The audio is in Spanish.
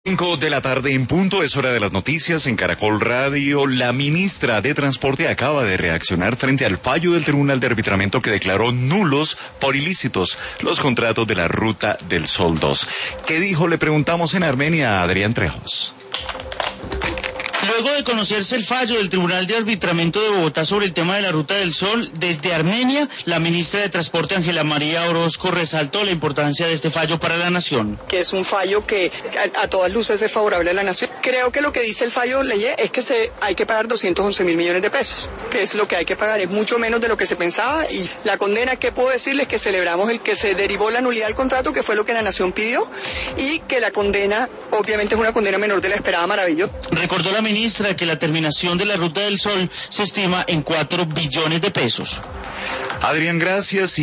5 de la tarde en punto, es hora de las noticias en Caracol Radio. La ministra de Transporte acaba de reaccionar frente al fallo del Tribunal de Arbitramiento que declaró nulos por ilícitos los contratos de la Ruta del Sol 2. ¿Qué dijo? Le preguntamos en Armenia a Adrián Trejos. Luego de conocerse el fallo del Tribunal de Arbitramiento de Bogotá sobre el tema de la Ruta del Sol, desde Armenia, la ministra de Transporte, Ángela María Orozco, resaltó la importancia de este fallo para la nación. Que es un fallo que a todas luces es favorable a la nación. Creo que lo que dice el fallo Leye es que hay que pagar 211.000 millones de pesos, que es lo que hay que pagar, es mucho menos de lo que se pensaba. Y la condena, ¿qué puedo decirles? Que celebramos el que se derivó la nulidad del contrato, que fue lo que la nación pidió, y que la condena, obviamente, es una condena menor de la esperada, maravilloso. Recordó la ministra que la terminación de la Ruta del Sol se estima en 4 billones de pesos. Adrián, gracias.